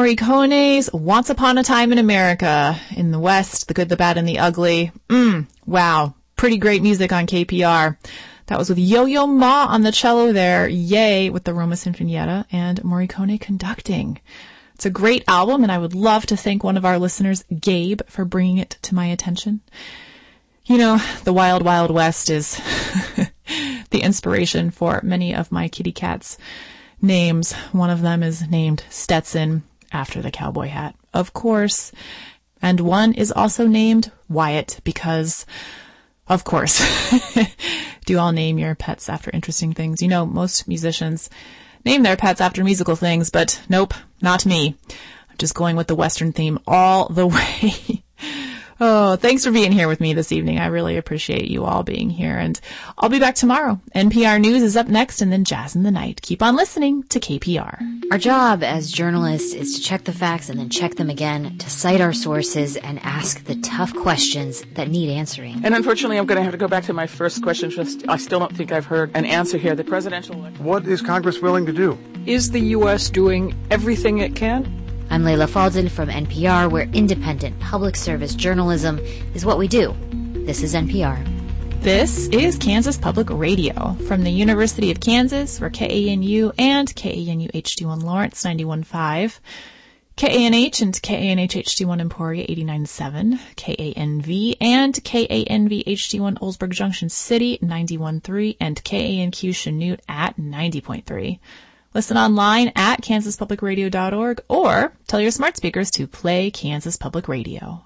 Morricone's Once Upon a Time in America. In the West, the good, the bad, and the ugly. Wow. Pretty great music on KPR. That was with Yo-Yo Ma on the cello there, Yay with the Roma Sinfonietta, and Morricone conducting. It's a great album, and I would love to thank one of our listeners, Gabe, for bringing it to my attention. You know, the Wild Wild West is the inspiration for many of my kitty cats' names. One of them is named Stetson, after the cowboy hat, of course. And one is also named Wyatt because, of course, do all name your pets after interesting things. You know, most musicians name their pets after musical things, but nope, not me. I'm just going with the Western theme all the way. Oh, thanks for being here with me this evening. I really appreciate you all being here, and I'll be back tomorrow. NPR News is up next, and then Jazz in the Night. Keep on listening to KPR. Our job as journalists is to check the facts and then check them again, to cite our sources and ask the tough questions that need answering. And unfortunately, I'm going to have to go back to my first question. I still don't think I've heard an answer here. The presidential election. What is Congress willing to do? Is the U.S. doing everything it can? I'm Layla Falden from NPR, where independent public service journalism is what we do. This is NPR. This is Kansas Public Radio from the University of Kansas, where KANU and KANU HD1 Lawrence 91.5, KANH and KANH HD1 Emporia 89.7, KANV and KANV HD1 Oldsburg Junction City 91.3, and KANQ Chanute at 90.3. Listen online at kansaspublicradio.org or tell your smart speakers to play Kansas Public Radio.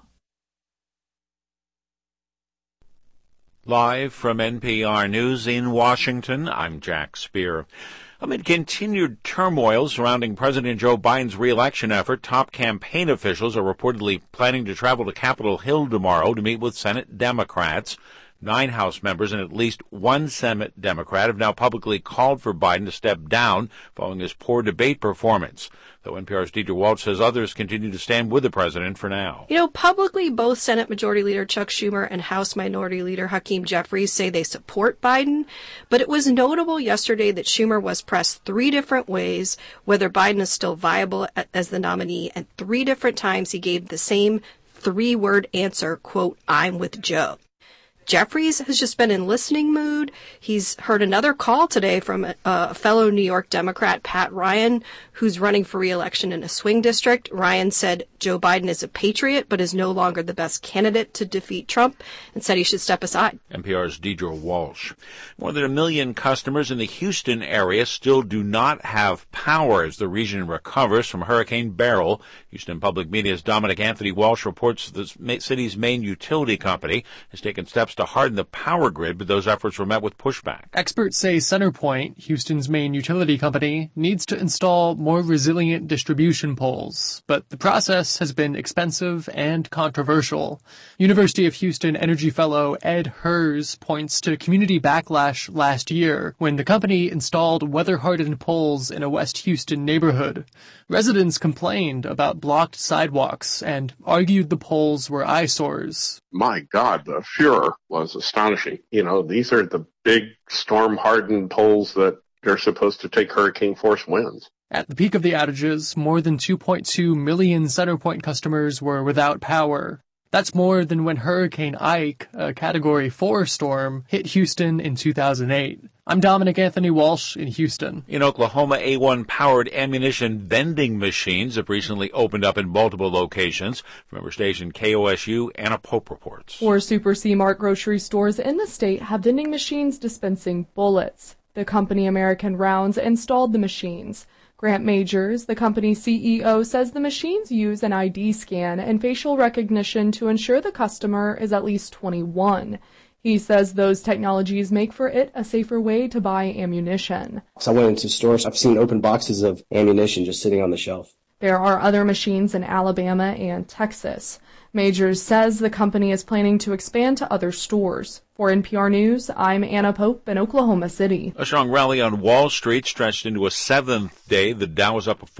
Live from NPR News in Washington, I'm Jack Speer. Amid continued turmoil surrounding President Joe Biden's re-election effort, top campaign officials are reportedly planning to travel to Capitol Hill tomorrow to meet with Senate Democrats. 9 House members and at least 1 Senate Democrat have now publicly called for Biden to step down following his poor debate performance, though NPR's Deidre Walsh says others continue to stand with the president for now. You know, publicly, both Senate Majority Leader Chuck Schumer and House Minority Leader Hakeem Jeffries say they support Biden, but it was notable yesterday that Schumer was pressed 3 different ways whether Biden is still viable as the nominee, and 3 different times he gave the same 3-word answer, quote, "I'm with Joe." Jeffries has just been in listening mood. He's heard another call today from a fellow New York Democrat, Pat Ryan, who's running for re-election in a swing district. Ryan said Joe Biden is a patriot, but is no longer the best candidate to defeat Trump, and said he should step aside. NPR's Deidre Walsh. More than 1 million customers in the Houston area still do not have power as the region recovers from Hurricane Beryl. Houston Public Media's Dominic Anthony Walsh reports the city's main utility company has taken steps to harden the power grid, but those efforts were met with pushback. Experts say CenterPoint, Houston's main utility company, needs to install more resilient distribution poles, but the process has been expensive and controversial. University of Houston energy fellow Ed Hers points to community backlash last year when the company installed weather-hardened poles in a West Houston neighborhood. Residents complained about blocked sidewalks and argued the poles were eyesores. My God, the furor was astonishing. You know, these are the big storm-hardened poles that are supposed to take hurricane-force winds. At the peak of the outages, more than 2.2 million CenterPoint customers were without power. That's more than when Hurricane Ike, a Category 4 storm, hit Houston in 2008. I'm Dominic Anthony Walsh in Houston. In Oklahoma, A1-powered ammunition vending machines have recently opened up in multiple locations. Member station KOSU, Anna Pope reports. 4 Super C-Mart grocery stores in the state have vending machines dispensing bullets. The company American Rounds installed the machines. Grant Majors, the company's CEO, says the machines use an ID scan and facial recognition to ensure the customer is at least 21. He says those technologies make for it a safer way to buy ammunition. So I went into stores. I've seen open boxes of ammunition just sitting on the shelf. There are other machines in Alabama and Texas. Majors says the company is planning to expand to other stores. For NPR News, I'm Anna Pope in Oklahoma City. A strong rally on Wall Street stretched into a 7th day. The Dow was up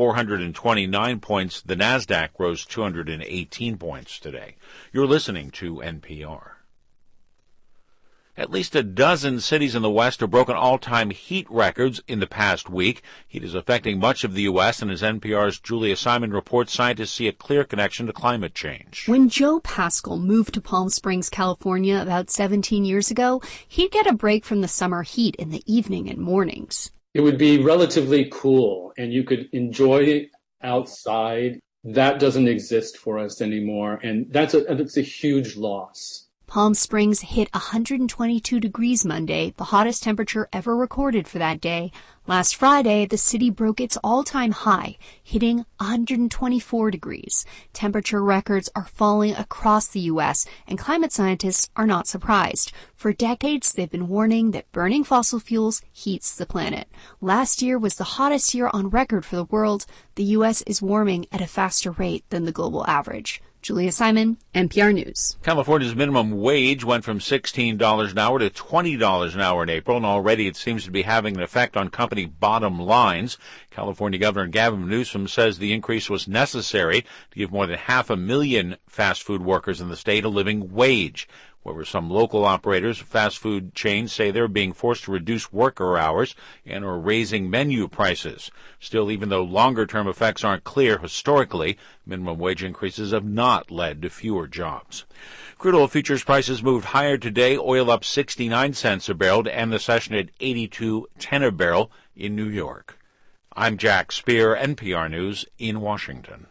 429 points. The Nasdaq rose 218 points today. You're listening to NPR. At least a dozen cities in the West have broken all-time heat records in the past week. Heat is affecting much of the U.S., and as NPR's Julia Simon reports, scientists see a clear connection to climate change. When Joe Pascal moved to Palm Springs, California about 17 years ago, he'd get a break from the summer heat in the evening and mornings. It would be relatively cool, and you could enjoy outside. That doesn't exist for us anymore, and that's a huge loss. Palm Springs hit 122 degrees Monday, the hottest temperature ever recorded for that day. Last Friday, the city broke its all-time high, hitting 124 degrees. Temperature records are falling across the U.S., and climate scientists are not surprised. For decades, they've been warning that burning fossil fuels heats the planet. Last year was the hottest year on record for the world. The U.S. is warming at a faster rate than the global average. Julia Simon, NPR News. California's minimum wage went from $16 an hour to $20 an hour in April, and already it seems to be having an effect on company bottom lines. California Governor Gavin Newsom says the increase was necessary to give more than 500,000 fast food workers in the state a living wage. However, some local operators of fast food chains say they're being forced to reduce worker hours and are raising menu prices. Still, even though longer-term effects aren't clear historically, minimum wage increases have not led to fewer jobs. Crude oil futures prices moved higher today, oil up 69 cents a barrel to end the session at $82.10 a barrel in New York. I'm Jack Speer, NPR News in Washington.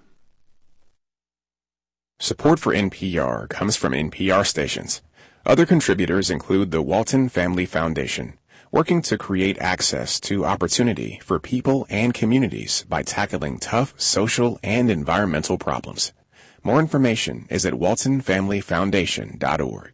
Support for NPR comes from NPR stations. Other contributors include the Walton Family Foundation, working to create access to opportunity for people and communities by tackling tough social and environmental problems. More information is at waltonfamilyfoundation.org.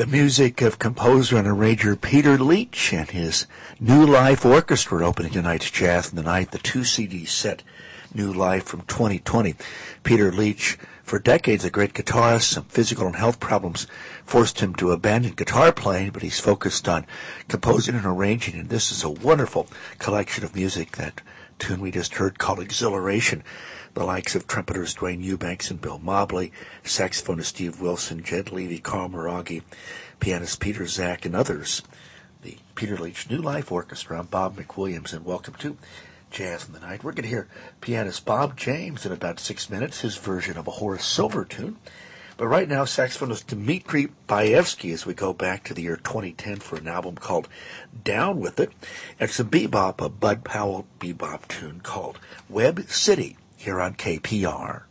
music of composer and arranger Peter Leach and his New Life Orchestra opening tonight's Jazz in the Night, the 2-CD set New Life from 2020. Peter Leach, for decades a great guitarist, some physical and health problems forced him to abandon guitar playing, but he's focused on composing and arranging, and this is a wonderful collection of music. That tune we just heard called Exhilaration, the likes of trumpeters Dwayne Eubanks and Bill Mobley, saxophonist Steve Wilson, Jed Levy, Carl Maraghi, pianist Peter Zach, and others. The Peter Leach New Life Orchestra. I'm Bob McWilliams, and welcome to Jazz in the Night. We're going to hear pianist Bob James in about 6 minutes, his version of a Horace Silver tune. But right now, saxophonist Dmitri Baevsky, as we go back to the year 2010 for an album called Down With It, and some bebop, a Bud Powell bebop tune called Web City, here on KPR.